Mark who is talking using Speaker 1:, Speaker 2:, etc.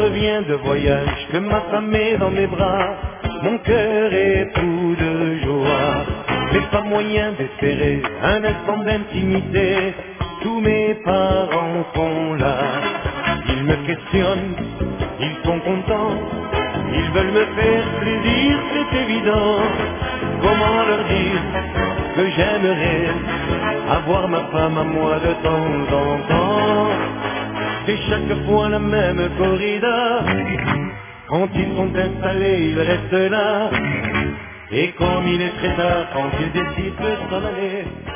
Speaker 1: reviens de voyage, que ma femme est dans mes bras, mon cœur est fou de joie. Mais pas moyen d'espérer un instant d'intimité, tous mes parents sont là. Ils me questionnent, ils sont contents, ils veulent me faire plaisir, c'est évident. Comment leur dire que j'aimerais avoir ma femme à moi de temps en temps? C'est chaque fois la même corrida, quand ils sont installés, ils restent là. Et comme il est très tard, quand ils décident de s'en aller,